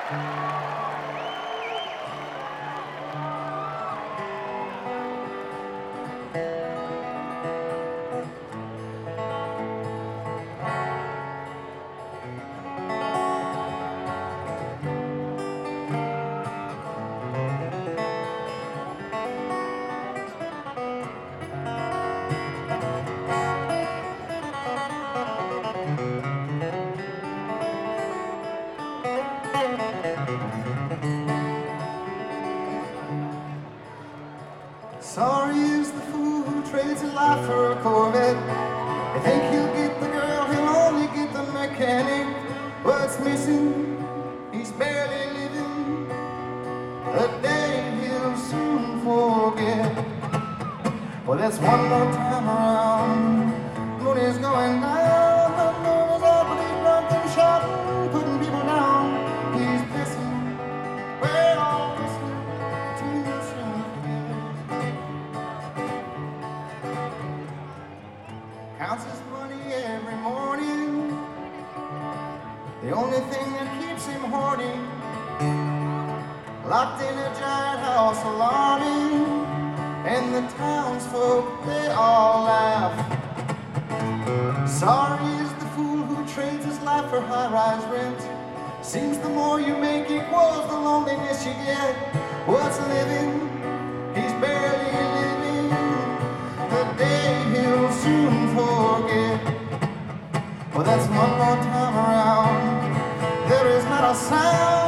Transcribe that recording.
Sorry is the fool who trades his life for a Corvette. You think he'll get the girl, he'll only get the mechanic. What's missing? He's barely living. A day he'll soon forget. Well, that's one more time around. Moon is going down. The moon is up and he's drunk and shouting, putting people down. He's pissing. We're all listening to himself. Counts his money every morning. The only thing that keeps him horny. Locked in a giant house alarming. And the townsfolk, they all laugh. Sorry is the fool who trades his life for high-rise rent. Seems the more you make equals the loneliness you get. What's living? He's barely living. The day he'll soon forget. Well, that's one more time around. There is not a sound.